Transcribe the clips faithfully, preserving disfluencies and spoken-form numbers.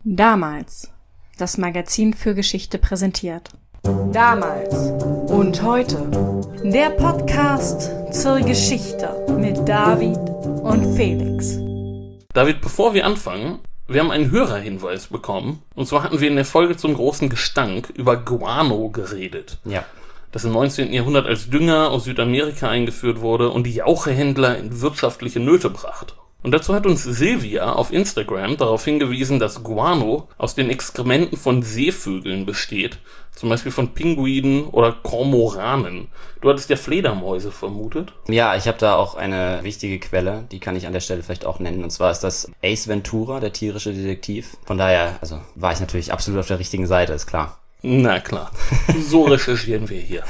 Damals. Das Magazin für Geschichte präsentiert. Damals und heute. Der Podcast zur Geschichte mit David und Felix. David, bevor wir anfangen, wir haben einen Hörerhinweis bekommen. Und zwar hatten wir in der Folge zum großen Gestank über Guano geredet. Ja. Das im neunzehnten Jahrhundert als Dünger aus Südamerika eingeführt wurde und die Jauchehändler in wirtschaftliche Nöte brachte. Und dazu hat uns Silvia auf Instagram darauf hingewiesen, dass Guano aus den Exkrementen von Seevögeln besteht, zum Beispiel von Pinguinen oder Kormoranen. Du hattest ja Fledermäuse vermutet. Ja, ich habe da auch eine wichtige Quelle, die kann ich an der Stelle vielleicht auch nennen. Und zwar ist das Ace Ventura, der tierische Detektiv. Von daher, also war ich natürlich absolut auf der richtigen Seite, ist klar. Na klar, so recherchieren wir hier.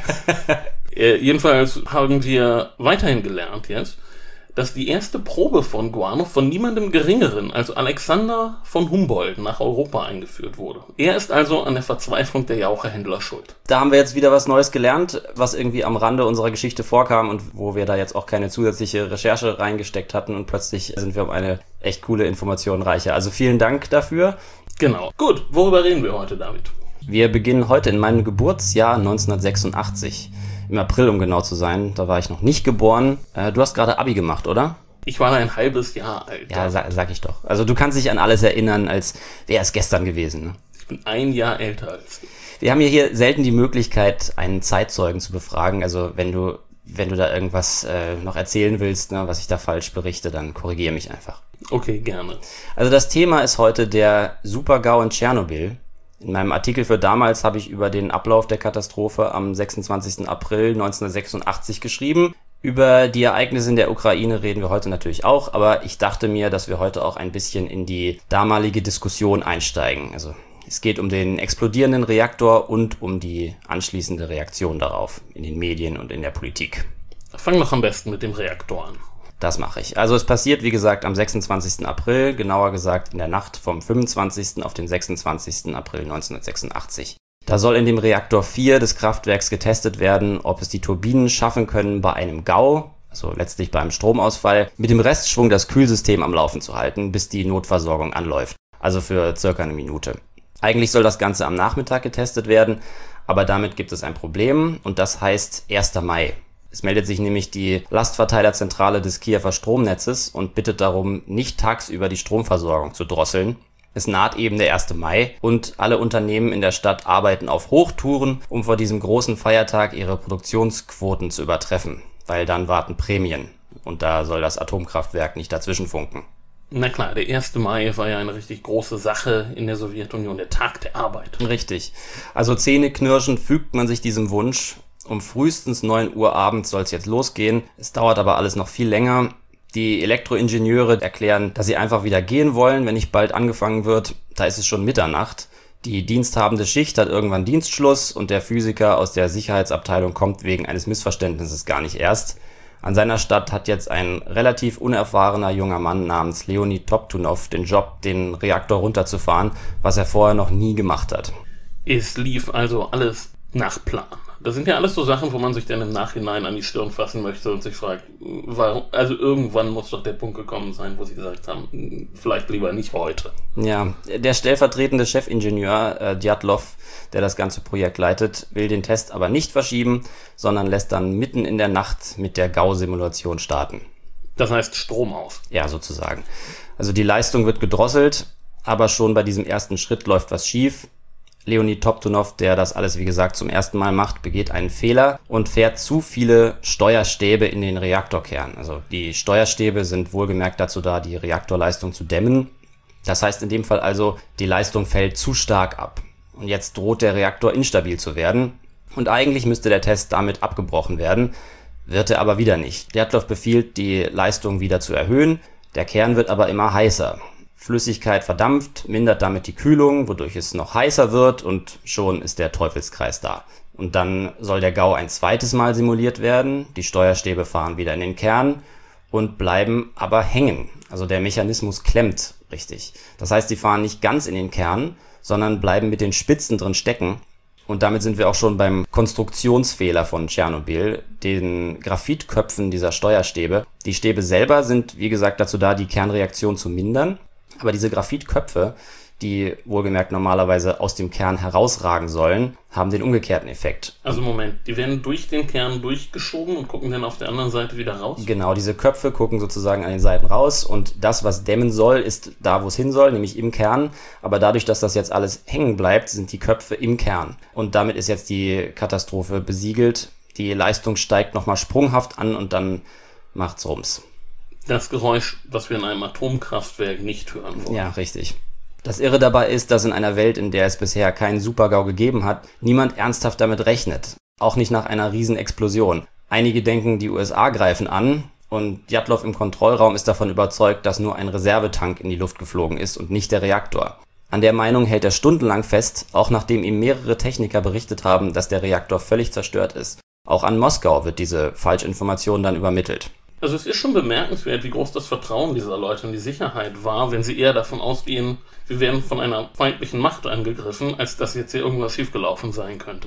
äh, jedenfalls haben wir weiterhin gelernt jetzt, dass die erste Probe von Guano von niemandem Geringeren als Alexander von Humboldt nach Europa eingeführt wurde. Er ist also an der Verzweiflung der Jauchehändler schuld. Da haben wir jetzt wieder was Neues gelernt, was irgendwie am Rande unserer Geschichte vorkam und wo wir da jetzt auch keine zusätzliche Recherche reingesteckt hatten und plötzlich sind wir um eine echt coole Information reicher. Also vielen Dank dafür. Genau. Gut, worüber reden wir heute, David? Wir beginnen heute in meinem Geburtsjahr neunzehnhundertsechsundachtzig. Im April, um genau zu sein. Da war ich noch nicht geboren. Äh, du hast gerade Abi gemacht, oder? Ich war ein halbes Jahr alt. Ja, sag, sag ich doch. Also du kannst dich an alles erinnern, als wäre es gestern gewesen. Ne? Ich bin ein Jahr älter als du. Wir haben ja hier selten die Möglichkeit, einen Zeitzeugen zu befragen. Also wenn du wenn du da irgendwas äh, noch erzählen willst, ne, was ich da falsch berichte, dann korrigiere mich einfach. Okay, gerne. Also das Thema ist heute der Super-GAU in Tschernobyl. In meinem Artikel für damals habe ich über den Ablauf der Katastrophe am sechsundzwanzigsten April neunzehnhundertsechsundachtzig geschrieben. Über die Ereignisse in der Ukraine reden wir heute natürlich auch, aber ich dachte mir, dass wir heute auch ein bisschen in die damalige Diskussion einsteigen. Also es geht um den explodierenden Reaktor und um die anschließende Reaktion darauf in den Medien und in der Politik. Fang doch am besten mit dem Reaktor an. Das mache ich. Also es passiert, wie gesagt, am sechsundzwanzigsten April, genauer gesagt in der Nacht vom fünfundzwanzigsten auf den sechsundzwanzigsten April neunzehnhundertsechsundachtzig. Da soll in dem Reaktor vier des Kraftwerks getestet werden, ob es die Turbinen schaffen können, bei einem GAU, also letztlich beim Stromausfall, mit dem Restschwung das Kühlsystem am Laufen zu halten, bis die Notversorgung anläuft. Also für circa eine Minute. Eigentlich soll das Ganze am Nachmittag getestet werden, aber damit gibt es ein Problem und das heißt erster Mai. Es meldet sich nämlich die Lastverteilerzentrale des Kiewer Stromnetzes und bittet darum, nicht tagsüber die Stromversorgung zu drosseln. Es naht eben der erste Mai und alle Unternehmen in der Stadt arbeiten auf Hochtouren, um vor diesem großen Feiertag ihre Produktionsquoten zu übertreffen, weil dann warten Prämien und da soll das Atomkraftwerk nicht dazwischenfunken. Na klar, der erste Mai war ja eine richtig große Sache in der Sowjetunion, der Tag der Arbeit. Richtig. Also zähneknirschend fügt man sich diesem Wunsch. Um frühestens neun Uhr abends soll es jetzt losgehen. Es dauert aber alles noch viel länger. Die Elektroingenieure erklären, dass sie einfach wieder gehen wollen, wenn nicht bald angefangen wird. Da ist es schon Mitternacht. Die diensthabende Schicht hat irgendwann Dienstschluss und der Physiker aus der Sicherheitsabteilung kommt wegen eines Missverständnisses gar nicht erst. An seiner Stadt hat jetzt ein relativ unerfahrener junger Mann namens Leonid Toptunov den Job, den Reaktor runterzufahren, was er vorher noch nie gemacht hat. Es lief also alles nach Plan. Das sind ja alles so Sachen, wo man sich dann im Nachhinein an die Stirn fassen möchte und sich fragt, warum, also irgendwann muss doch der Punkt gekommen sein, wo sie gesagt haben, vielleicht lieber nicht heute. Ja, der stellvertretende Chefingenieur äh, Djatlov, der das ganze Projekt leitet, will den Test aber nicht verschieben, sondern lässt dann mitten in der Nacht mit der GAU-Simulation starten. Das heißt Strom aus. Ja, sozusagen. Also die Leistung wird gedrosselt, aber schon bei diesem ersten Schritt läuft was schief. Leonid Toptunov, der das alles wie gesagt zum ersten Mal macht, begeht einen Fehler und fährt zu viele Steuerstäbe in den Reaktorkern. Also die Steuerstäbe sind wohlgemerkt dazu da, die Reaktorleistung zu dämmen. Das heißt in dem Fall also, die Leistung fällt zu stark ab. Und jetzt droht der Reaktor instabil zu werden. Und eigentlich müsste der Test damit abgebrochen werden, wird er aber wieder nicht. Djatlov befiehlt, die Leistung wieder zu erhöhen. Der Kern wird aber immer heißer. Flüssigkeit verdampft, mindert damit die Kühlung, wodurch es noch heißer wird und schon ist der Teufelskreis da. Und dann soll der GAU ein zweites Mal simuliert werden, die Steuerstäbe fahren wieder in den Kern und bleiben aber hängen. Also der Mechanismus klemmt richtig. Das heißt, die fahren nicht ganz in den Kern, sondern bleiben mit den Spitzen drin stecken. Und damit sind wir auch schon beim Konstruktionsfehler von Tschernobyl, den Graphitköpfen dieser Steuerstäbe. Die Stäbe selber sind, wie gesagt, dazu da, die Kernreaktion zu mindern. Aber diese Graphitköpfe, die wohlgemerkt normalerweise aus dem Kern herausragen sollen, haben den umgekehrten Effekt. Also Moment, die werden durch den Kern durchgeschoben und gucken dann auf der anderen Seite wieder raus? Genau, diese Köpfe gucken sozusagen an den Seiten raus und das, was dämmen soll, ist da, wo es hin soll, nämlich im Kern. Aber dadurch, dass das jetzt alles hängen bleibt, sind die Köpfe im Kern. Und damit ist jetzt die Katastrophe besiegelt. Die Leistung steigt nochmal sprunghaft an und dann macht's Rums. Das Geräusch, was wir in einem Atomkraftwerk nicht hören wollen. Ja, richtig. Das Irre dabei ist, dass in einer Welt, in der es bisher keinen Super-GAU gegeben hat, niemand ernsthaft damit rechnet. Auch nicht nach einer Riesenexplosion. Einige denken, die U S A greifen an und Djatlov im Kontrollraum ist davon überzeugt, dass nur ein Reservetank in die Luft geflogen ist und nicht der Reaktor. An der Meinung hält er stundenlang fest, auch nachdem ihm mehrere Techniker berichtet haben, dass der Reaktor völlig zerstört ist. Auch an Moskau wird diese Falschinformation dann übermittelt. Also es ist schon bemerkenswert, wie groß das Vertrauen dieser Leute in die Sicherheit war, wenn sie eher davon ausgehen, wir werden von einer feindlichen Macht angegriffen, als dass jetzt hier irgendwas schiefgelaufen sein könnte.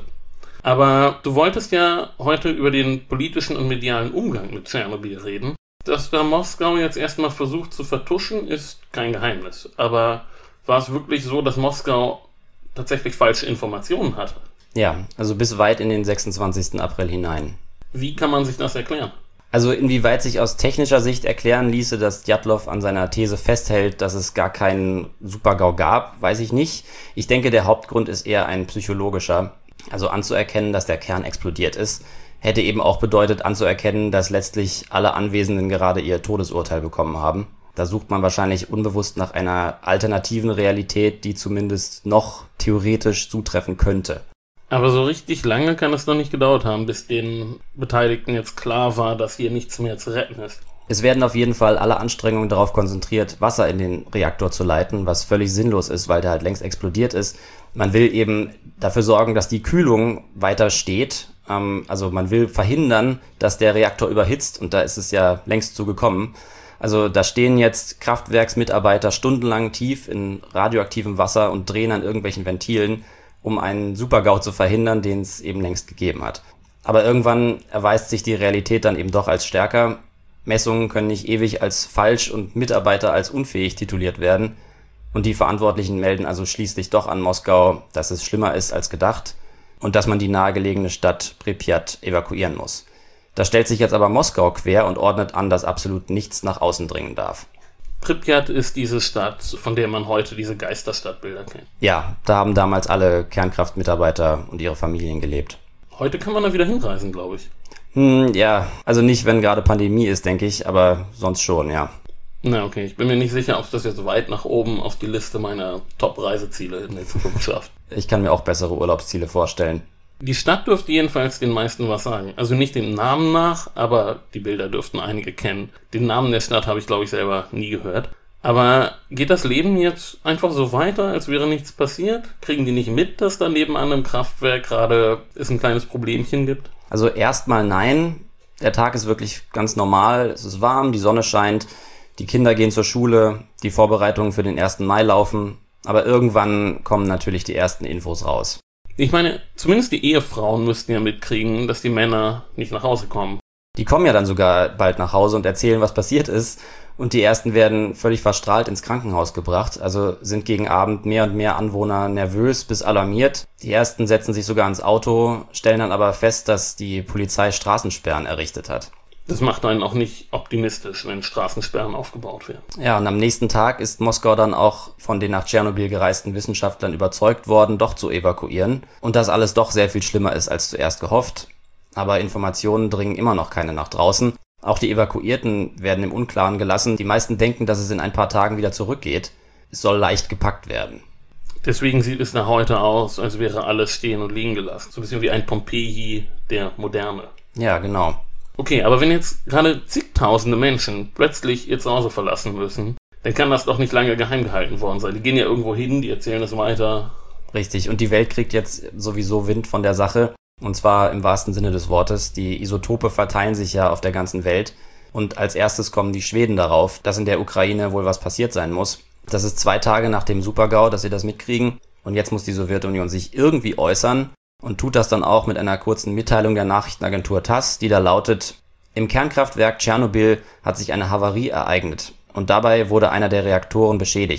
Aber du wolltest ja heute über den politischen und medialen Umgang mit Tschernobyl reden. Dass da Moskau jetzt erstmal versucht zu vertuschen, ist kein Geheimnis. Aber war es wirklich so, dass Moskau tatsächlich falsche Informationen hatte? Ja, also bis weit in den sechsundzwanzigsten April hinein. Wie kann man sich das erklären? Also inwieweit sich aus technischer Sicht erklären ließe, dass Djatlov an seiner These festhält, dass es gar keinen Super-GAU gab, weiß ich nicht. Ich denke, der Hauptgrund ist eher ein psychologischer. Also anzuerkennen, dass der Kern explodiert ist, hätte eben auch bedeutet anzuerkennen, dass letztlich alle Anwesenden gerade ihr Todesurteil bekommen haben. Da sucht man wahrscheinlich unbewusst nach einer alternativen Realität, die zumindest noch theoretisch zutreffen könnte. Aber so richtig lange kann es noch nicht gedauert haben, bis den Beteiligten jetzt klar war, dass hier nichts mehr zu retten ist. Es werden auf jeden Fall alle Anstrengungen darauf konzentriert, Wasser in den Reaktor zu leiten, was völlig sinnlos ist, weil der halt längst explodiert ist. Man will eben dafür sorgen, dass die Kühlung weiter steht. Ähm, also man will verhindern, dass der Reaktor überhitzt und da ist es ja längst zu gekommen. Also da stehen jetzt Kraftwerksmitarbeiter stundenlang tief in radioaktivem Wasser und drehen an irgendwelchen Ventilen, um einen Super-GAU zu verhindern, den es eben längst gegeben hat. Aber irgendwann erweist sich die Realität dann eben doch als stärker. Messungen können nicht ewig als falsch und Mitarbeiter als unfähig tituliert werden. Und die Verantwortlichen melden also schließlich doch an Moskau, dass es schlimmer ist als gedacht und dass man die nahegelegene Stadt Pripyat evakuieren muss. Da stellt sich jetzt aber Moskau quer und ordnet an, dass absolut nichts nach außen dringen darf. Pripyat ist diese Stadt, von der man heute diese Geisterstadtbilder kennt. Ja, da haben damals alle Kernkraftmitarbeiter und ihre Familien gelebt. Heute kann man da wieder hinreisen, glaube ich. Hm, ja, also nicht, wenn gerade Pandemie ist, denke ich, aber sonst schon, ja. Na okay, ich bin mir nicht sicher, ob das jetzt weit nach oben auf die Liste meiner Top-Reiseziele in der Zukunft schafft. Ich kann mir auch bessere Urlaubsziele vorstellen. Die Stadt dürfte jedenfalls den meisten was sagen. Also nicht dem Namen nach, aber die Bilder dürften einige kennen. Den Namen der Stadt habe ich, glaube ich, selber nie gehört. Aber geht das Leben jetzt einfach so weiter, als wäre nichts passiert? Kriegen die nicht mit, dass da nebenan im Kraftwerk gerade es ein kleines Problemchen gibt? Also erstmal nein. Der Tag ist wirklich ganz normal. Es ist warm, die Sonne scheint, die Kinder gehen zur Schule, die Vorbereitungen für den ersten Mai laufen. Aber irgendwann kommen natürlich die ersten Infos raus. Ich meine, zumindest die Ehefrauen müssten ja mitkriegen, dass die Männer nicht nach Hause kommen. Die kommen ja dann sogar bald nach Hause und erzählen, was passiert ist. Und die ersten werden völlig verstrahlt ins Krankenhaus gebracht. Also sind gegen Abend mehr und mehr Anwohner nervös bis alarmiert. Die ersten setzen sich sogar ins Auto, stellen dann aber fest, dass die Polizei Straßensperren errichtet hat. Das macht einen auch nicht optimistisch, wenn Straßensperren aufgebaut werden. Ja, und am nächsten Tag ist Moskau dann auch von den nach Tschernobyl gereisten Wissenschaftlern überzeugt worden, doch zu evakuieren. Und dass alles doch sehr viel schlimmer ist als zuerst gehofft. Aber Informationen dringen immer noch keine nach draußen. Auch die Evakuierten werden im Unklaren gelassen. Die meisten denken, dass es in ein paar Tagen wieder zurückgeht. Es soll leicht gepackt werden. Deswegen sieht es nach heute aus, als wäre alles stehen und liegen gelassen. So ein bisschen wie ein Pompeji der Moderne. Ja, genau. Okay, aber wenn jetzt gerade zigtausende Menschen plötzlich ihr Zuhause verlassen müssen, dann kann das doch nicht lange geheim gehalten worden sein. Die gehen ja irgendwo hin, die erzählen es weiter. Richtig, und die Welt kriegt jetzt sowieso Wind von der Sache. Und zwar im wahrsten Sinne des Wortes. Die Isotope verteilen sich ja auf der ganzen Welt. Und als erstes kommen die Schweden darauf, dass in der Ukraine wohl was passiert sein muss. Das ist zwei Tage nach dem Super-GAU, dass sie das mitkriegen. Und jetzt muss die Sowjetunion sich irgendwie äußern. Und tut das dann auch mit einer kurzen Mitteilung der Nachrichtenagentur TASS, die da lautet: Im Kernkraftwerk Tschernobyl hat sich eine Havarie ereignet und dabei wurde einer der Reaktoren beschädigt.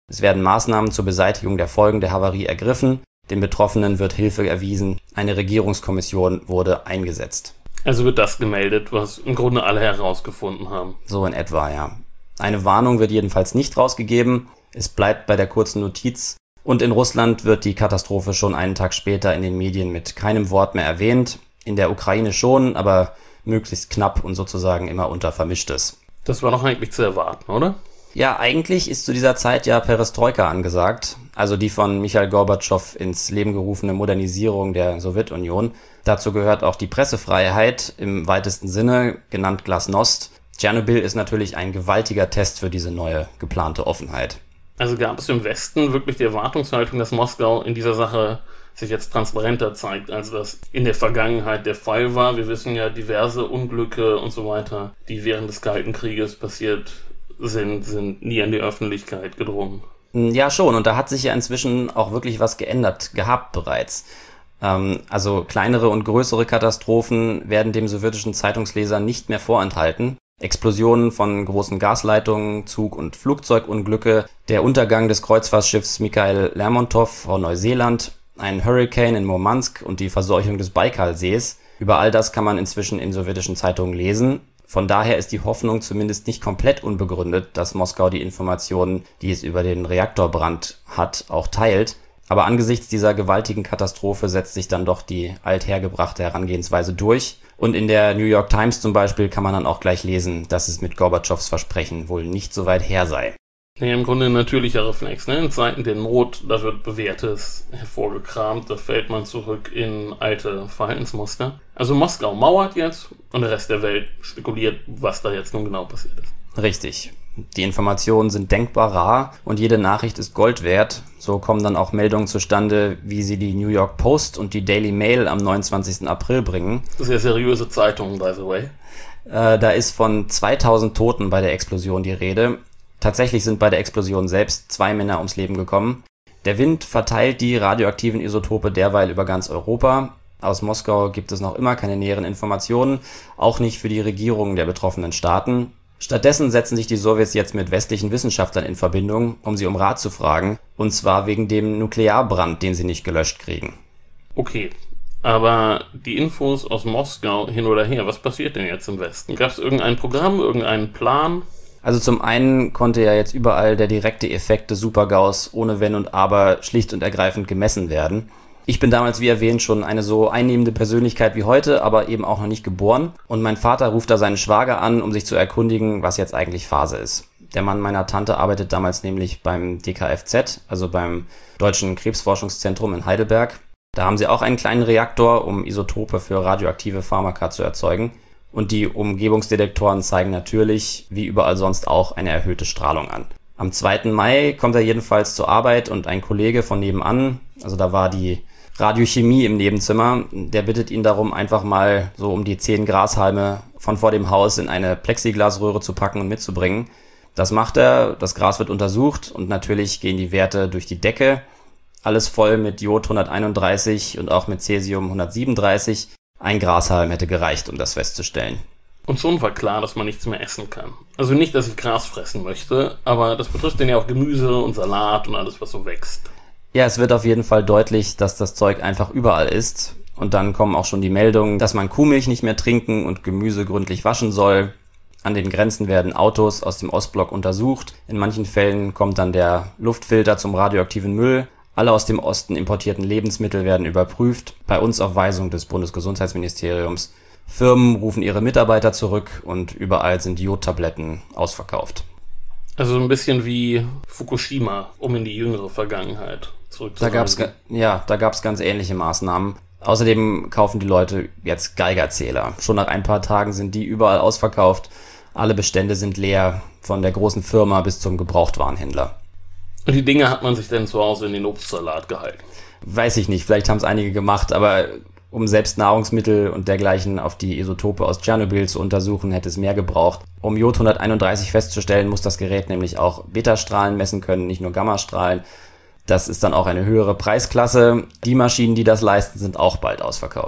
Es werden Maßnahmen zur Beseitigung der Folgen der Havarie ergriffen. Den Betroffenen wird Hilfe erwiesen. Eine Regierungskommission wurde eingesetzt. Also wird das gemeldet, was im Grunde alle herausgefunden haben. So in etwa, ja. Eine Warnung wird jedenfalls nicht rausgegeben. Es bleibt bei der kurzen Notiz. Und in Russland wird die Katastrophe schon einen Tag später in den Medien mit keinem Wort mehr erwähnt. In der Ukraine schon, aber möglichst knapp und sozusagen immer unter Vermischtes. Das war doch eigentlich zu erwarten, oder? Ja, eigentlich ist zu dieser Zeit ja Perestroika angesagt, also die von Michail Gorbatschow ins Leben gerufene Modernisierung der Sowjetunion. Dazu gehört auch die Pressefreiheit im weitesten Sinne, genannt Glasnost. Tschernobyl ist natürlich ein gewaltiger Test für diese neue geplante Offenheit. Also gab es im Westen wirklich die Erwartungshaltung, dass Moskau in dieser Sache sich jetzt transparenter zeigt, als das in der Vergangenheit der Fall war. Wir wissen ja, diverse Unglücke und so weiter, die während des Kalten Krieges passiert sind, sind nie an die Öffentlichkeit gedrungen. Ja, schon. Und da hat sich ja inzwischen auch wirklich was geändert gehabt bereits. Ähm, also kleinere und größere Katastrophen werden dem sowjetischen Zeitungsleser nicht mehr vorenthalten. Explosionen von großen Gasleitungen, Zug- und Flugzeugunglücke, der Untergang des Kreuzfahrtschiffs Mikhail Lermontov vor Neuseeland, ein Hurricane in Murmansk und die Verseuchung des Baikalsees. Über all das kann man inzwischen in sowjetischen Zeitungen lesen. Von daher ist die Hoffnung zumindest nicht komplett unbegründet, dass Moskau die Informationen, die es über den Reaktorbrand hat, auch teilt. Aber angesichts dieser gewaltigen Katastrophe setzt sich dann doch die althergebrachte Herangehensweise durch. Und in der New York Times zum Beispiel kann man dann auch gleich lesen, dass es mit Gorbatschows Versprechen wohl nicht so weit her sei. Ja, im Grunde ein natürlicher Reflex, ne? In Zeiten der Not, da wird Bewährtes hervorgekramt, da fällt man zurück in alte Verhaltensmuster. Also Moskau mauert jetzt und der Rest der Welt spekuliert, was da jetzt nun genau passiert ist. Richtig. Die Informationen sind denkbar rar und jede Nachricht ist Gold wert. So kommen dann auch Meldungen zustande, wie sie die New York Post und die Daily Mail am neunundzwanzigsten April bringen. Sehr seriöse Zeitungen, by the way. Äh, da ist von zweitausend Toten bei der Explosion die Rede. Tatsächlich sind bei der Explosion selbst zwei Männer ums Leben gekommen. Der Wind verteilt die radioaktiven Isotope derweil über ganz Europa. Aus Moskau gibt es noch immer keine näheren Informationen, auch nicht für die Regierungen der betroffenen Staaten. Stattdessen setzen sich die Sowjets jetzt mit westlichen Wissenschaftlern in Verbindung, um sie um Rat zu fragen, und zwar wegen dem Nuklearbrand, den sie nicht gelöscht kriegen. Okay, aber die Infos aus Moskau hin oder her, was passiert denn jetzt im Westen? Gab es irgendein Programm, irgendeinen Plan? Also zum einen konnte ja jetzt überall der direkte Effekt des Supergaus ohne Wenn und Aber schlicht und ergreifend gemessen werden. Ich bin damals, wie erwähnt, schon eine so einnehmende Persönlichkeit wie heute, aber eben auch noch nicht geboren. Und mein Vater ruft da seinen Schwager an, um sich zu erkundigen, was jetzt eigentlich Phase ist. Der Mann meiner Tante arbeitet damals nämlich beim D K F Z, also beim Deutschen Krebsforschungszentrum in Heidelberg. Da haben sie auch einen kleinen Reaktor, um Isotope für radioaktive Pharmaka zu erzeugen. Und die Umgebungsdetektoren zeigen natürlich, wie überall sonst auch, eine erhöhte Strahlung an. Am zweiten Mai kommt er jedenfalls zur Arbeit und ein Kollege von nebenan, also da war die Radiochemie im Nebenzimmer, der bittet ihn darum, einfach mal so um die zehn Grashalme von vor dem Haus in eine Plexiglasröhre zu packen und mitzubringen. Das macht er, das Gras wird untersucht und natürlich gehen die Werte durch die Decke. Alles voll mit Jod hunderteinunddreißig und auch mit Cäsium hundertsiebenunddreißig. Ein Grashalm hätte gereicht, um das festzustellen. Und schon war klar, dass man nichts mehr essen kann. Also nicht, dass ich Gras fressen möchte, aber das betrifft dann ja auch Gemüse und Salat und alles, was so wächst. Ja, es wird auf jeden Fall deutlich, dass das Zeug einfach überall ist. Und dann kommen auch schon die Meldungen, dass man Kuhmilch nicht mehr trinken und Gemüse gründlich waschen soll. An den Grenzen werden Autos aus dem Ostblock untersucht. In manchen Fällen kommt dann der Luftfilter zum radioaktiven Müll. Alle aus dem Osten importierten Lebensmittel werden überprüft, bei uns auf Weisung des Bundesgesundheitsministeriums. Firmen rufen ihre Mitarbeiter zurück und überall sind Jodtabletten ausverkauft. Also ein bisschen wie Fukushima, um in die jüngere Vergangenheit zurückzureisen. Da gab's, ja, da gab's ganz ähnliche Maßnahmen. Außerdem kaufen die Leute jetzt Geigerzähler. Schon nach ein paar Tagen sind die überall ausverkauft. Alle Bestände sind leer, von der großen Firma bis zum Gebrauchtwarenhändler. Und die Dinge hat man sich denn zu Hause in den Obstsalat gehalten? Weiß ich nicht, vielleicht haben es einige gemacht, aber um selbst Nahrungsmittel und dergleichen auf die Isotope aus Tschernobyl zu untersuchen, hätte es mehr gebraucht. Um Jod hunderteinunddreißig festzustellen, muss das Gerät nämlich auch Betastrahlen messen können, nicht nur Gammastrahlen. Das ist dann auch eine höhere Preisklasse. Die Maschinen, die das leisten, sind auch bald ausverkauft.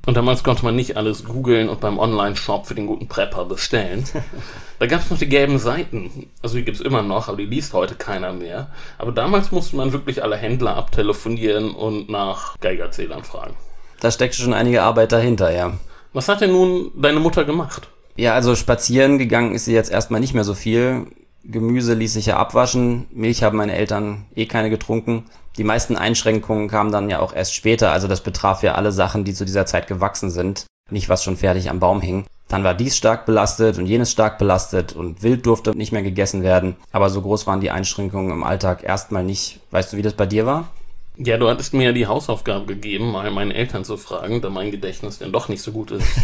Und damals konnte man nicht alles googeln und beim Online-Shop für den guten Prepper bestellen. Da gab es noch die gelben Seiten. Also die gibt's immer noch, aber die liest heute keiner mehr. Aber damals musste man wirklich alle Händler abtelefonieren und nach Geigerzählern fragen. Da steckt schon einige Arbeit dahinter, ja. Was hat denn nun deine Mutter gemacht? Ja, also spazieren gegangen ist sie jetzt erstmal nicht mehr so viel. Gemüse ließ sich ja abwaschen. Milch haben meine Eltern eh keine getrunken. Die meisten Einschränkungen kamen dann ja auch erst später, also das betraf ja alle Sachen, die zu dieser Zeit gewachsen sind, nicht was schon fertig am Baum hing. Dann war dies stark belastet und jenes stark belastet und Wild durfte nicht mehr gegessen werden, aber so groß waren die Einschränkungen im Alltag erstmal nicht. Weißt du, wie das bei dir war? Ja, du hattest mir ja die Hausaufgabe gegeben, mal meine Eltern zu fragen, da mein Gedächtnis denn doch nicht so gut ist.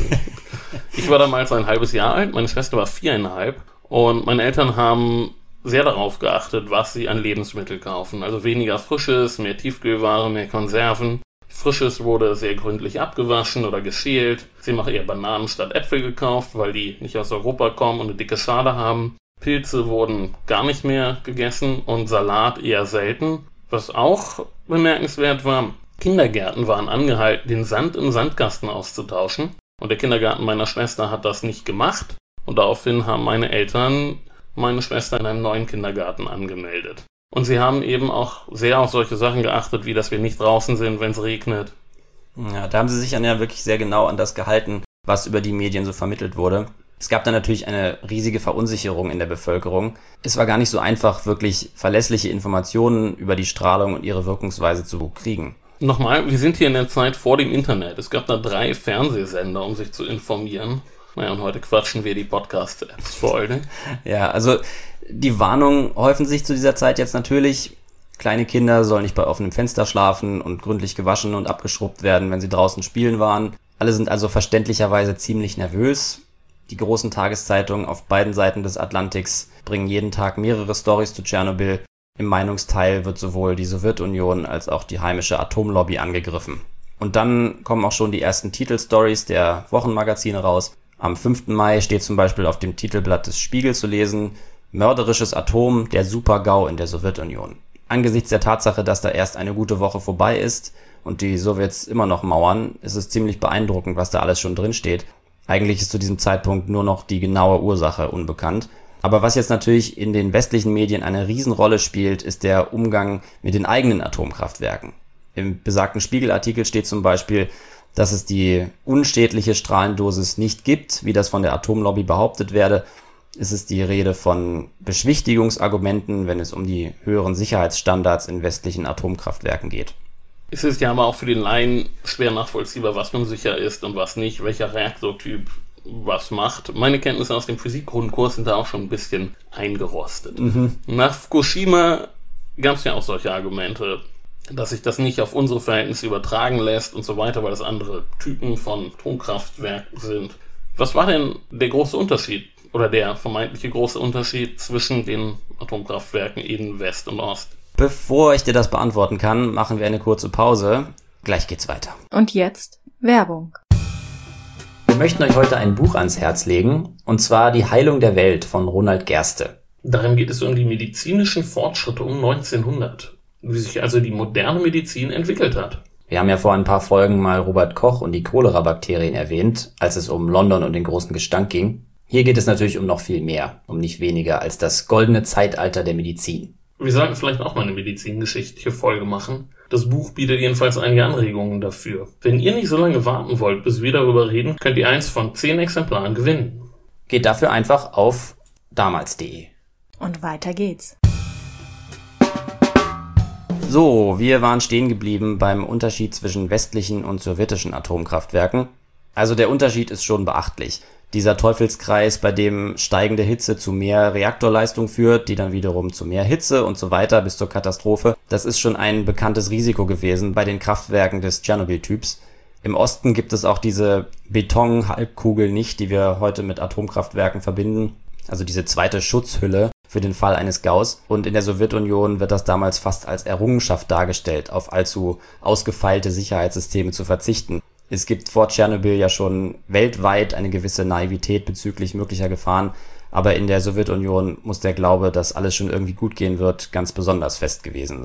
Ich war damals ein halbes Jahr alt, meine Schwester war viereinhalb und meine Eltern haben sehr darauf geachtet, was sie an Lebensmitteln kaufen. Also weniger Frisches, mehr Tiefkühlware, mehr Konserven. Frisches wurde sehr gründlich abgewaschen oder geschält. Sie haben auch eher Bananen statt Äpfel gekauft, weil die nicht aus Europa kommen und eine dicke Schale haben. Pilze wurden gar nicht mehr gegessen und Salat eher selten. Was auch bemerkenswert war, Kindergärten waren angehalten, den Sand im Sandkasten auszutauschen. Und der Kindergarten meiner Schwester hat das nicht gemacht. Und daraufhin haben meine Eltern meine Schwester in einem neuen Kindergarten angemeldet. Und sie haben eben auch sehr auf solche Sachen geachtet, wie dass wir nicht draußen sind, wenn es regnet. Ja, da haben sie sich dann ja wirklich sehr genau an das gehalten, was über die Medien so vermittelt wurde. Es gab dann natürlich eine riesige Verunsicherung in der Bevölkerung. Es war gar nicht so einfach, wirklich verlässliche Informationen über die Strahlung und ihre Wirkungsweise zu kriegen. Nochmal, wir sind hier in der Zeit vor dem Internet. Es gab da drei Fernsehsender, um sich zu informieren. Naja, und heute quatschen wir die Podcast-Apps voll, ne? Ja, also die Warnungen häufen sich zu dieser Zeit jetzt natürlich. Kleine Kinder sollen nicht bei offenem Fenster schlafen und gründlich gewaschen und abgeschrubbt werden, wenn sie draußen spielen waren. Alle sind also verständlicherweise ziemlich nervös. Die großen Tageszeitungen auf beiden Seiten des Atlantiks bringen jeden Tag mehrere Storys zu Tschernobyl. Im Meinungsteil wird sowohl die Sowjetunion als auch die heimische Atomlobby angegriffen. Und dann kommen auch schon die ersten Titelstories der Wochenmagazine raus. Am fünften Mai steht zum Beispiel auf dem Titelblatt des Spiegel zu lesen: Mörderisches Atom, der Super-GAU in der Sowjetunion. Angesichts der Tatsache, dass da erst eine gute Woche vorbei ist und die Sowjets immer noch mauern, ist es ziemlich beeindruckend, was da alles schon drin steht. Eigentlich ist zu diesem Zeitpunkt nur noch die genaue Ursache unbekannt. Aber was jetzt natürlich in den westlichen Medien eine Riesenrolle spielt, ist der Umgang mit den eigenen Atomkraftwerken. Im besagten Spiegelartikel steht zum Beispiel, dass es die unschädliche Strahlendosis nicht gibt, wie das von der Atomlobby behauptet werde. Es ist die Rede von Beschwichtigungsargumenten, wenn es um die höheren Sicherheitsstandards in westlichen Atomkraftwerken geht. Es ist ja aber auch für den Laien schwer nachvollziehbar, was nun sicher ist und was nicht, welcher Reaktortyp was macht. Meine Kenntnisse aus dem Physikgrundkurs sind da auch schon ein bisschen eingerostet. Mhm. Nach Fukushima gab es ja auch solche Argumente, dass sich das nicht auf unsere Verhältnisse übertragen lässt und so weiter, weil das andere Typen von Atomkraftwerken sind. Was war denn der große Unterschied oder der vermeintliche große Unterschied zwischen den Atomkraftwerken in West und Ost? Bevor ich dir das beantworten kann, machen wir eine kurze Pause. Gleich geht's weiter. Und jetzt Werbung. Wir möchten euch heute ein Buch ans Herz legen, und zwar Die Heilung der Welt von Ronald Gerste. Darin geht es um die medizinischen Fortschritte um neunzehnhundert. Wie sich also die moderne Medizin entwickelt hat. Wir haben ja vor ein paar Folgen mal Robert Koch und die Cholera-Bakterien erwähnt, als es um London und den großen Gestank ging. Hier geht es natürlich um noch viel mehr, um nicht weniger als das goldene Zeitalter der Medizin. Wir sollten vielleicht auch mal eine medizingeschichtliche Folge machen. Das Buch bietet jedenfalls einige Anregungen dafür. Wenn ihr nicht so lange warten wollt, bis wir darüber reden, könnt ihr eins von zehn Exemplaren gewinnen. Geht dafür einfach auf damals punkt de. Und weiter geht's. So, wir waren stehen geblieben beim Unterschied zwischen westlichen und sowjetischen Atomkraftwerken. Also der Unterschied ist schon beachtlich. Dieser Teufelskreis, bei dem steigende Hitze zu mehr Reaktorleistung führt, die dann wiederum zu mehr Hitze und so weiter bis zur Katastrophe, das ist schon ein bekanntes Risiko gewesen bei den Kraftwerken des Tschernobyl-Typs. Im Osten gibt es auch diese Beton-Halbkugel nicht, die wir heute mit Atomkraftwerken verbinden, also diese zweite Schutzhülle für den Fall eines Gaus. Und in der Sowjetunion wird das damals fast als Errungenschaft dargestellt, auf allzu ausgefeilte Sicherheitssysteme zu verzichten. Es gibt vor Tschernobyl ja schon weltweit eine gewisse Naivität bezüglich möglicher Gefahren, aber in der Sowjetunion muss der Glaube, dass alles schon irgendwie gut gehen wird, ganz besonders fest gewesen sein.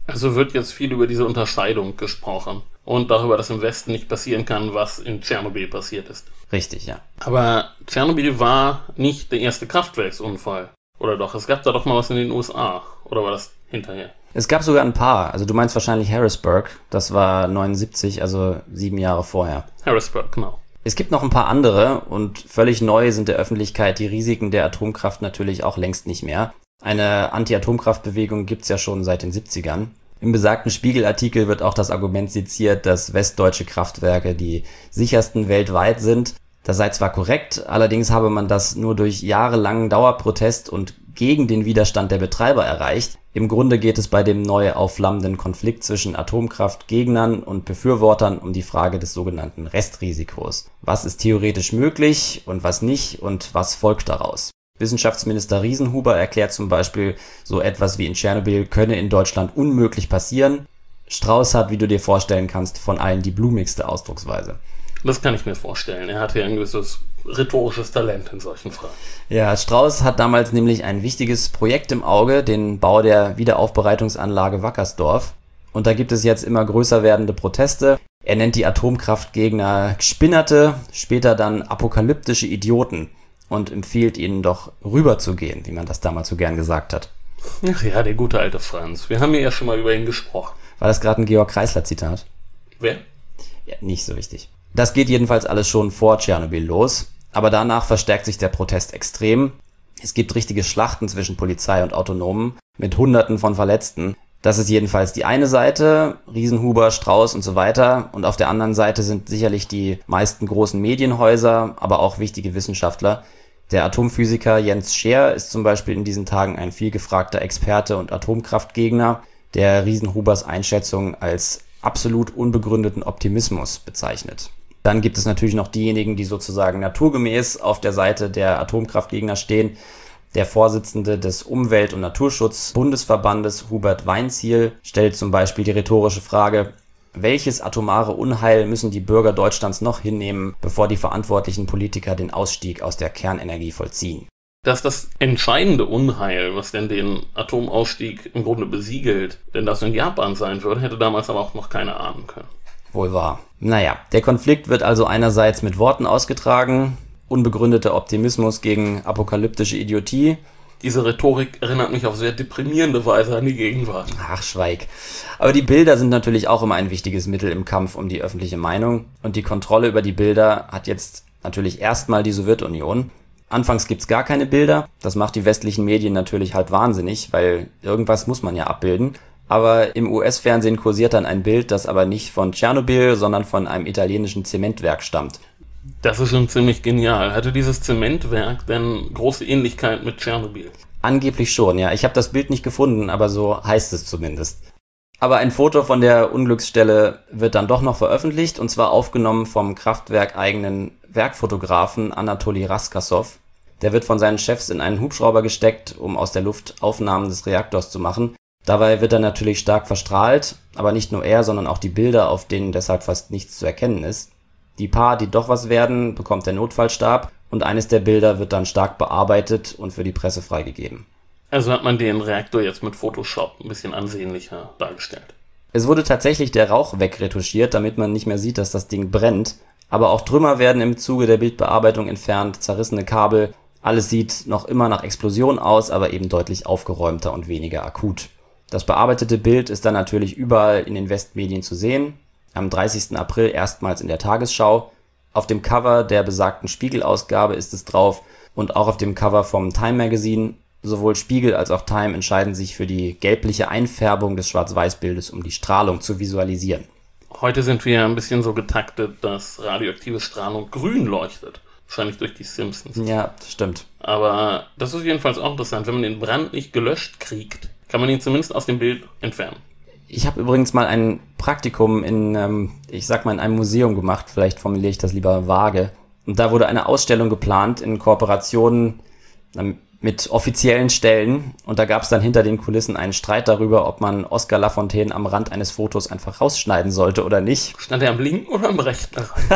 Also wird jetzt viel über diese Unterscheidung gesprochen und darüber, dass im Westen nicht passieren kann, was in Tschernobyl passiert ist. Richtig, ja. Aber Tschernobyl war nicht der erste Kraftwerksunfall. Oder doch? Es gab da doch mal was in den U S A. Oder war das hinterher? Es gab sogar ein paar. Also du meinst wahrscheinlich Harrisburg. Das war neunundsiebzig, also sieben Jahre vorher. Harrisburg, genau. Es gibt noch ein paar andere und völlig neu sind der Öffentlichkeit die Risiken der Atomkraft natürlich auch längst nicht mehr. Eine Anti-Atomkraftbewegung gibt's ja schon seit den siebzigern. Im besagten Spiegelartikel wird auch das Argument seziert, dass westdeutsche Kraftwerke die sichersten weltweit sind. Das sei zwar korrekt, allerdings habe man das nur durch jahrelangen Dauerprotest und gegen den Widerstand der Betreiber erreicht. Im Grunde geht es bei dem neu aufflammenden Konflikt zwischen Atomkraftgegnern und Befürwortern um die Frage des sogenannten Restrisikos. Was ist theoretisch möglich und was nicht und was folgt daraus? Wissenschaftsminister Riesenhuber erklärt zum Beispiel, so etwas wie in Tschernobyl könne in Deutschland unmöglich passieren. Strauß hat, wie du dir vorstellen kannst, von allen die blumigste Ausdrucksweise. Das kann ich mir vorstellen. Er hatte ja ein gewisses rhetorisches Talent in solchen Fragen. Ja, Strauß hat damals nämlich ein wichtiges Projekt im Auge, den Bau der Wiederaufbereitungsanlage Wackersdorf. Und da gibt es jetzt immer größer werdende Proteste. Er nennt die Atomkraftgegner Spinnerte, später dann apokalyptische Idioten und empfiehlt ihnen doch rüberzugehen, wie man das damals so gern gesagt hat. Ach ja, der gute alte Franz. Wir haben ja schon mal über ihn gesprochen. War das gerade ein Georg-Kreisler-Zitat? Wer? Ja, nicht so wichtig. Das geht jedenfalls alles schon vor Tschernobyl los, aber danach verstärkt sich der Protest extrem. Es gibt richtige Schlachten zwischen Polizei und Autonomen mit Hunderten von Verletzten. Das ist jedenfalls die eine Seite, Riesenhuber, Strauß und so weiter. Und auf der anderen Seite sind sicherlich die meisten großen Medienhäuser, aber auch wichtige Wissenschaftler. Der Atomphysiker Jens Scheer ist zum Beispiel in diesen Tagen ein vielgefragter Experte und Atomkraftgegner, der Riesenhubers Einschätzung als absolut unbegründeten Optimismus bezeichnet. Dann gibt es natürlich noch diejenigen, die sozusagen naturgemäß auf der Seite der Atomkraftgegner stehen. Der Vorsitzende des Umwelt- und Naturschutzbundesverbandes, Hubert Weinziel, stellt zum Beispiel die rhetorische Frage: Welches atomare Unheil müssen die Bürger Deutschlands noch hinnehmen, bevor die verantwortlichen Politiker den Ausstieg aus der Kernenergie vollziehen? Dass das entscheidende Unheil, was denn den Atomausstieg im Grunde besiegelt, denn das in Japan sein würde, hätte damals aber auch noch keiner ahnen können. Wohl wahr. Naja, der Konflikt wird also einerseits mit Worten ausgetragen, unbegründeter Optimismus gegen apokalyptische Idiotie. Diese Rhetorik erinnert mich auf sehr deprimierende Weise an die Gegenwart. Ach, schweig. Aber die Bilder sind natürlich auch immer ein wichtiges Mittel im Kampf um die öffentliche Meinung. Und die Kontrolle über die Bilder hat jetzt natürlich erstmal die Sowjetunion. Anfangs gibt's gar keine Bilder. Das macht die westlichen Medien natürlich halb wahnsinnig, weil irgendwas muss man ja abbilden. Aber im U S-Fernsehen kursiert dann ein Bild, das aber nicht von Tschernobyl, sondern von einem italienischen Zementwerk stammt. Das ist schon ziemlich genial. Hatte dieses Zementwerk denn große Ähnlichkeit mit Tschernobyl? Angeblich schon, ja. Ich habe das Bild nicht gefunden, aber so heißt es zumindest. Aber ein Foto von der Unglücksstelle wird dann doch noch veröffentlicht, und zwar aufgenommen vom kraftwerkeigenen Werkfotografen Anatoli Raskassow. Der wird von seinen Chefs in einen Hubschrauber gesteckt, um aus der Luft Aufnahmen des Reaktors zu machen. Dabei wird er natürlich stark verstrahlt, aber nicht nur er, sondern auch die Bilder, auf denen deshalb fast nichts zu erkennen ist. Die paar, die doch was werden, bekommt der Notfallstab, und eines der Bilder wird dann stark bearbeitet und für die Presse freigegeben. Also hat man den Reaktor jetzt mit Photoshop ein bisschen ansehnlicher dargestellt. Es wurde tatsächlich der Rauch wegretuschiert, damit man nicht mehr sieht, dass das Ding brennt. Aber auch Trümmer werden im Zuge der Bildbearbeitung entfernt, zerrissene Kabel. Alles sieht noch immer nach Explosion aus, aber eben deutlich aufgeräumter und weniger akut. Das bearbeitete Bild ist dann natürlich überall in den Westmedien zu sehen. Am dreißigsten April erstmals in der Tagesschau. Auf dem Cover der besagten Spiegel-Ausgabe ist es drauf und auch auf dem Cover vom Time Magazine. Sowohl Spiegel als auch Time entscheiden sich für die gelbliche Einfärbung des Schwarz-Weiß-Bildes, um die Strahlung zu visualisieren. Heute sind wir ein bisschen so getaktet, dass radioaktive Strahlung grün leuchtet. Wahrscheinlich durch die Simpsons. Ja, stimmt. Aber das ist jedenfalls auch interessant. Wenn man den Brand nicht gelöscht kriegt, kann man ihn zumindest aus dem Bild entfernen. Ich habe übrigens mal ein Praktikum in, ähm, ich sag mal, in einem Museum gemacht. Vielleicht formuliere ich das lieber vage. Und da wurde eine Ausstellung geplant in Kooperation ähm, mit offiziellen Stellen. Und da gab es dann hinter den Kulissen einen Streit darüber, ob man Oskar Lafontaine am Rand eines Fotos einfach rausschneiden sollte oder nicht. Stand er am linken oder am rechten Rand?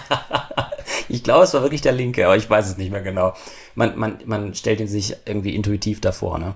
Ich glaube, es war wirklich der linke, aber ich weiß es nicht mehr genau. Man, man, man stellt ihn sich irgendwie intuitiv davor, ne?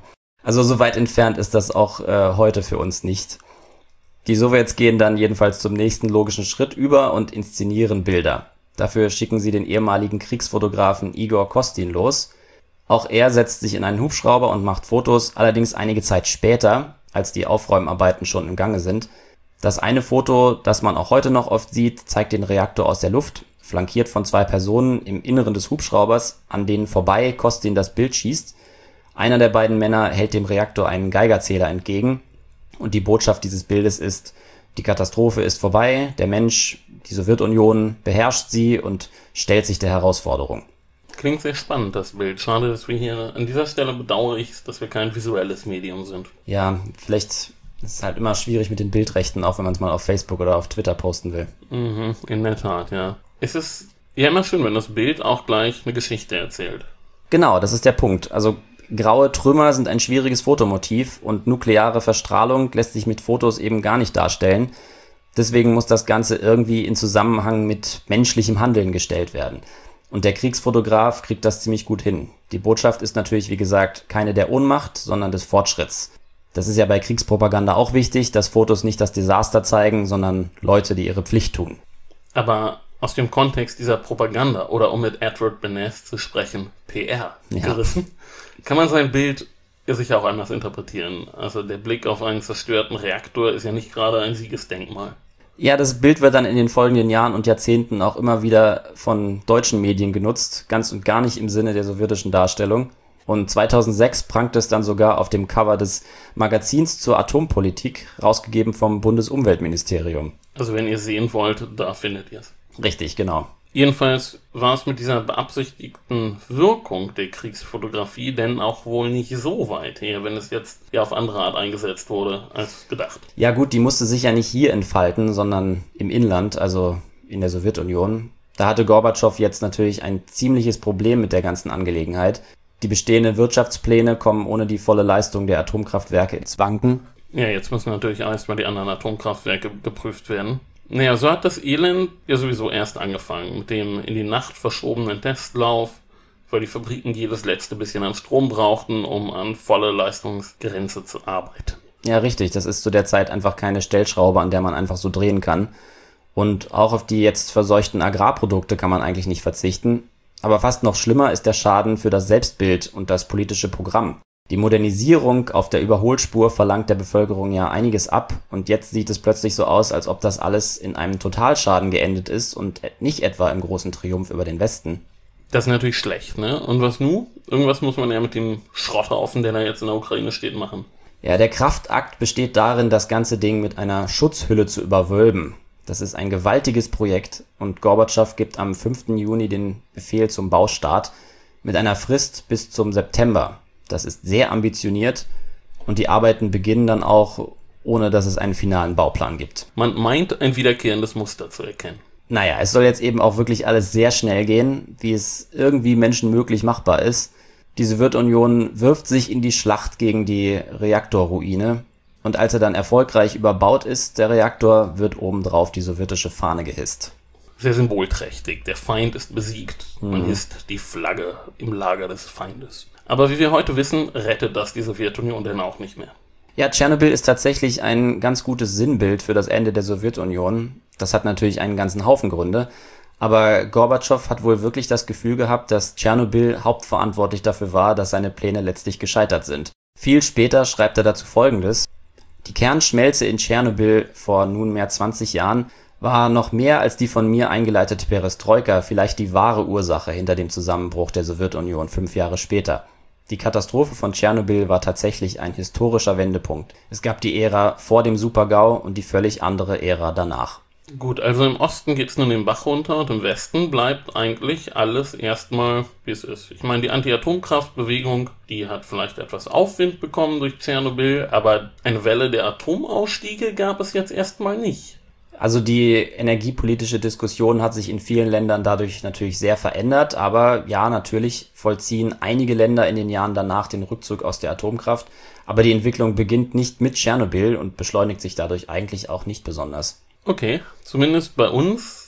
Also so weit entfernt ist das auch äh, heute für uns nicht. Die Sowjets gehen dann jedenfalls zum nächsten logischen Schritt über und inszenieren Bilder. Dafür schicken sie den ehemaligen Kriegsfotografen Igor Kostin los. Auch er setzt sich in einen Hubschrauber und macht Fotos, allerdings einige Zeit später, als die Aufräumarbeiten schon im Gange sind. Das eine Foto, das man auch heute noch oft sieht, zeigt den Reaktor aus der Luft, flankiert von zwei Personen im Inneren des Hubschraubers, an denen vorbei Kostin das Bild schießt. Einer der beiden Männer hält dem Reaktor einen Geigerzähler entgegen und die Botschaft dieses Bildes ist: Die Katastrophe ist vorbei, der Mensch, die Sowjetunion beherrscht sie und stellt sich der Herausforderung. Klingt sehr spannend, das Bild. Schade, dass wir hier an dieser Stelle bedauere ich, dass wir kein visuelles Medium sind. Ja, vielleicht ist es halt immer schwierig mit den Bildrechten, auch wenn man es mal auf Facebook oder auf Twitter posten will. Mhm, in der Tat, ja. Es ist ja immer schön, wenn das Bild auch gleich eine Geschichte erzählt. Genau, das ist der Punkt. Also graue Trümmer sind ein schwieriges Fotomotiv und nukleare Verstrahlung lässt sich mit Fotos eben gar nicht darstellen. Deswegen muss das Ganze irgendwie in Zusammenhang mit menschlichem Handeln gestellt werden. Und der Kriegsfotograf kriegt das ziemlich gut hin. Die Botschaft ist natürlich, wie gesagt, keine der Ohnmacht, sondern des Fortschritts. Das ist ja bei Kriegspropaganda auch wichtig, dass Fotos nicht das Desaster zeigen, sondern Leute, die ihre Pflicht tun. Aber aus dem Kontext dieser Propaganda, oder um mit Edward Bernays zu sprechen, P R Ja. gerissen, kann man sein Bild ja sicher auch anders interpretieren. Also der Blick auf einen zerstörten Reaktor ist ja nicht gerade ein Siegesdenkmal. Ja, das Bild wird dann in den folgenden Jahren und Jahrzehnten auch immer wieder von deutschen Medien genutzt, ganz und gar nicht im Sinne der sowjetischen Darstellung. Und zweitausendsechs prangte es dann sogar auf dem Cover des Magazins zur Atompolitik, rausgegeben vom Bundesumweltministerium. Also wenn ihr sehen wollt, da findet ihr es. Richtig, genau. Jedenfalls war es mit dieser beabsichtigten Wirkung der Kriegsfotografie denn auch wohl nicht so weit her, wenn es jetzt ja auf andere Art eingesetzt wurde als gedacht. Ja gut, die musste sich ja nicht hier entfalten, sondern im Inland, also in der Sowjetunion. Da hatte Gorbatschow jetzt natürlich ein ziemliches Problem mit der ganzen Angelegenheit. Die bestehenden Wirtschaftspläne kommen ohne die volle Leistung der Atomkraftwerke ins Wanken. Ja, jetzt müssen natürlich erstmal die anderen Atomkraftwerke geprüft werden. Naja, so hat das Elend ja sowieso erst angefangen, mit dem in die Nacht verschobenen Testlauf, weil die Fabriken jedes letzte bisschen an Strom brauchten, um an volle Leistungsgrenze zu arbeiten. Ja, richtig, das ist zu der Zeit einfach keine Stellschraube, an der man einfach so drehen kann. Und auch auf die jetzt verseuchten Agrarprodukte kann man eigentlich nicht verzichten. Aber fast noch schlimmer ist der Schaden für das Selbstbild und das politische Programm. Die Modernisierung auf der Überholspur verlangt der Bevölkerung ja einiges ab und jetzt sieht es plötzlich so aus, als ob das alles in einem Totalschaden geendet ist und nicht etwa im großen Triumph über den Westen. Das ist natürlich schlecht, ne? Und was nun? Irgendwas muss man ja mit dem Schrotthaufen, der da jetzt in der Ukraine steht, machen. Ja, der Kraftakt besteht darin, das ganze Ding mit einer Schutzhülle zu überwölben. Das ist ein gewaltiges Projekt und Gorbatschow gibt am fünften Juni den Befehl zum Baustart mit einer Frist bis zum September. Das ist sehr ambitioniert und die Arbeiten beginnen dann auch, ohne dass es einen finalen Bauplan gibt. Man meint, ein wiederkehrendes Muster zu erkennen. Naja, es soll jetzt eben auch wirklich alles sehr schnell gehen, wie es irgendwie menschenmöglich machbar ist. Die Sowjetunion wirft sich in die Schlacht gegen die Reaktorruine und als er dann erfolgreich überbaut ist, der Reaktor, wird obendrauf die sowjetische Fahne gehisst. Sehr symbolträchtig. Der Feind ist besiegt. Man Mhm. hisst die Flagge im Lager des Feindes. Aber wie wir heute wissen, rettet das die Sowjetunion denn auch nicht mehr. Ja, Tschernobyl ist tatsächlich ein ganz gutes Sinnbild für das Ende der Sowjetunion. Das hat natürlich einen ganzen Haufen Gründe. Aber Gorbatschow hat wohl wirklich das Gefühl gehabt, dass Tschernobyl hauptverantwortlich dafür war, dass seine Pläne letztlich gescheitert sind. Viel später schreibt er dazu Folgendes: Die Kernschmelze in Tschernobyl vor nunmehr zwanzig Jahren war noch mehr als die von mir eingeleitete Perestroika vielleicht die wahre Ursache hinter dem Zusammenbruch der Sowjetunion fünf Jahre später. Die Katastrophe von Tschernobyl war tatsächlich ein historischer Wendepunkt. Es gab die Ära vor dem Super-GAU und die völlig andere Ära danach. Gut, also im Osten geht's nun den Bach runter und im Westen bleibt eigentlich alles erstmal, wie es ist. Ich meine, die Anti-Atomkraft-Bewegung, die hat vielleicht etwas Aufwind bekommen durch Tschernobyl, aber eine Welle der Atomausstiege gab es jetzt erstmal nicht. Also die energiepolitische Diskussion hat sich in vielen Ländern dadurch natürlich sehr verändert, aber ja, natürlich vollziehen einige Länder in den Jahren danach den Rückzug aus der Atomkraft, aber die Entwicklung beginnt nicht mit Tschernobyl und beschleunigt sich dadurch eigentlich auch nicht besonders. Okay, zumindest bei uns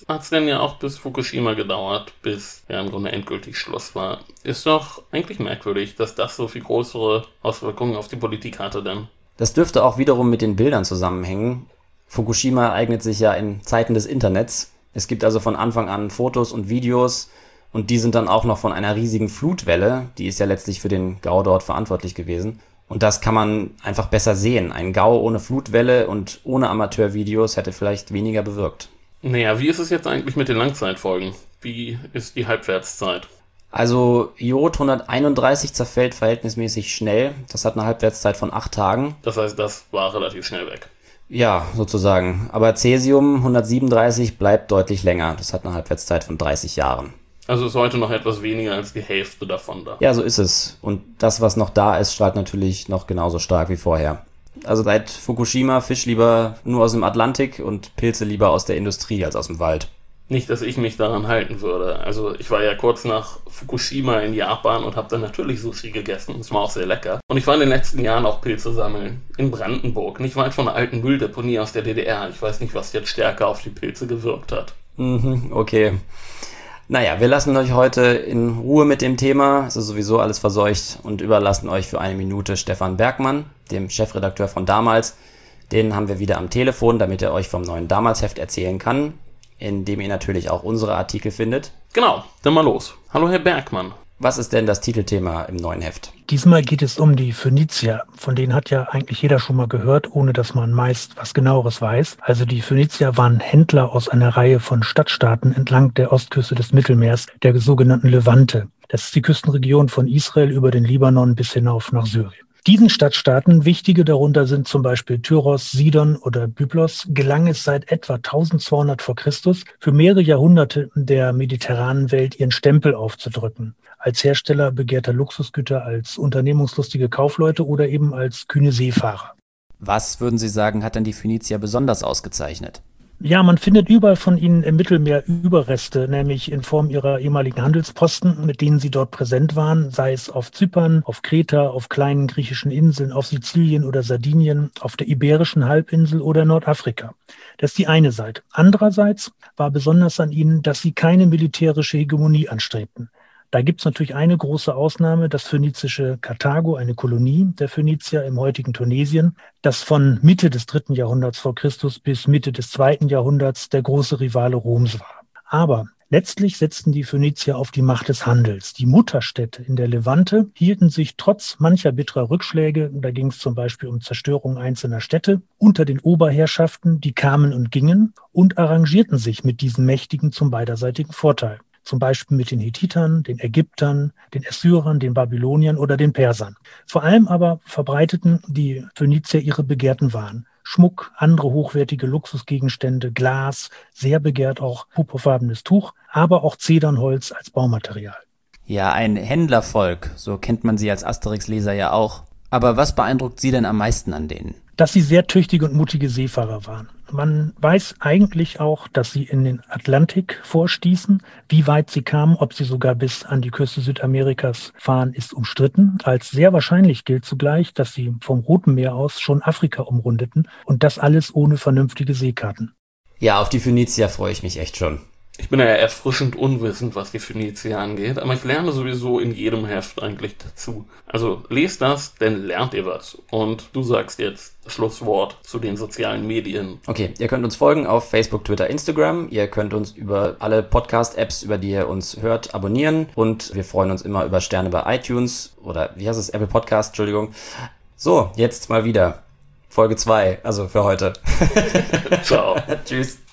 hat es denn ja auch bis Fukushima gedauert, bis ja im Grunde endgültig Schluss war. Ist doch eigentlich merkwürdig, dass das so viel größere Auswirkungen auf die Politik hatte denn. Das dürfte auch wiederum mit den Bildern zusammenhängen. Fukushima eignet sich ja in Zeiten des Internets. Es gibt also von Anfang an Fotos und Videos und die sind dann auch noch von einer riesigen Flutwelle. Die ist ja letztlich für den Gau dort verantwortlich gewesen. Und das kann man einfach besser sehen. Ein Gau ohne Flutwelle und ohne Amateurvideos hätte vielleicht weniger bewirkt. Naja, wie ist es jetzt eigentlich mit den Langzeitfolgen? Wie ist die Halbwertszeit? Also Jod hunderteinunddreißig zerfällt verhältnismäßig schnell. Das hat eine Halbwertszeit von acht Tagen. Das heißt, das war relativ schnell weg. Ja, sozusagen. Aber Cäsium hundertsiebenunddreißig bleibt deutlich länger. Das hat eine Halbwertszeit von dreißig Jahren. Also ist heute noch etwas weniger als die Hälfte davon da. Ja, so ist es. Und das, was noch da ist, strahlt natürlich noch genauso stark wie vorher. Also seit Fukushima Fisch lieber nur aus dem Atlantik und Pilze lieber aus der Industrie als aus dem Wald. Nicht, dass ich mich daran halten würde. Also ich war ja kurz nach Fukushima in Japan und habe dann natürlich Sushi gegessen. Das war auch sehr lecker. Und ich war in den letzten Jahren auch Pilze sammeln. In Brandenburg, nicht weit von einer alten Mülldeponie aus der D D R. Ich weiß nicht, was jetzt stärker auf die Pilze gewirkt hat. Mhm, okay. Naja, wir lassen euch heute in Ruhe mit dem Thema. Es ist sowieso alles verseucht und überlassen euch für eine Minute Stefan Bergmann, dem Chefredakteur von Damals. Den haben wir wieder am Telefon, damit er euch vom neuen Damals-Heft erzählen kann, in dem ihr natürlich auch unsere Artikel findet. Genau, dann mal los. Hallo Herr Bergmann. Was ist denn das Titelthema im neuen Heft? Diesmal geht es um die Phönizier. Von denen hat ja eigentlich jeder schon mal gehört, ohne dass man meist was Genaueres weiß. Also die Phönizier waren Händler aus einer Reihe von Stadtstaaten entlang der Ostküste des Mittelmeers, der sogenannten Levante. Das ist die Küstenregion von Israel über den Libanon bis hinauf nach Syrien. Diesen Stadtstaaten, wichtige darunter sind zum Beispiel Tyros, Sidon oder Byblos, gelang es seit etwa eintausendzweihundert vor Christus für mehrere Jahrhunderte der mediterranen Welt ihren Stempel aufzudrücken. Als Hersteller begehrter Luxusgüter, als unternehmungslustige Kaufleute oder eben als kühne Seefahrer. Was, würden Sie sagen, hat denn die Phönizier besonders ausgezeichnet? Ja, man findet überall von ihnen im Mittelmeer Überreste, nämlich in Form ihrer ehemaligen Handelsposten, mit denen sie dort präsent waren, sei es auf Zypern, auf Kreta, auf kleinen griechischen Inseln, auf Sizilien oder Sardinien, auf der Iberischen Halbinsel oder Nordafrika. Das ist die eine Seite. Andererseits war besonders an ihnen, dass sie keine militärische Hegemonie anstrebten. Da gibt es natürlich eine große Ausnahme, das phönizische Karthago, eine Kolonie der Phönizier im heutigen Tunesien, das von Mitte des dritten Jahrhunderts vor Christus bis Mitte des zweiten Jahrhunderts der große Rivale Roms war. Aber letztlich setzten die Phönizier auf die Macht des Handels. Die Mutterstädte in der Levante hielten sich trotz mancher bitterer Rückschläge, da ging es zum Beispiel um Zerstörung einzelner Städte, unter den Oberherrschaften, die kamen und gingen und arrangierten sich mit diesen Mächtigen zum beiderseitigen Vorteil. Zum Beispiel mit den Hethitern, den Ägyptern, den Assyrern, den Babyloniern oder den Persern. Vor allem aber verbreiteten die Phönizier ihre begehrten Waren. Schmuck, andere hochwertige Luxusgegenstände, Glas, sehr begehrt auch purpurfarbenes Tuch, aber auch Zedernholz als Baumaterial. Ja, ein Händlervolk, so kennt man sie als Asterix-Leser ja auch. Aber was beeindruckt Sie denn am meisten an denen? Dass sie sehr tüchtige und mutige Seefahrer waren. Man weiß eigentlich auch, dass sie in den Atlantik vorstießen. Wie weit sie kamen, ob sie sogar bis an die Küste Südamerikas fahren, ist umstritten. Als sehr wahrscheinlich gilt zugleich, dass sie vom Roten Meer aus schon Afrika umrundeten und das alles ohne vernünftige Seekarten. Ja, auf die Phönizier freue ich mich echt schon. Ich bin ja erfrischend unwissend, was die Phönizier angeht, aber ich lerne sowieso in jedem Heft eigentlich dazu. Also lest das, dann lernt ihr was. Und du sagst jetzt das Schlusswort zu den sozialen Medien. Okay, ihr könnt uns folgen auf Facebook, Twitter, Instagram. Ihr könnt uns über alle Podcast-Apps, über die ihr uns hört, abonnieren. Und wir freuen uns immer über Sterne bei iTunes oder wie heißt es? Apple Podcast, Entschuldigung. So, jetzt mal wieder Folge zwei, also für heute. Ciao. Tschüss.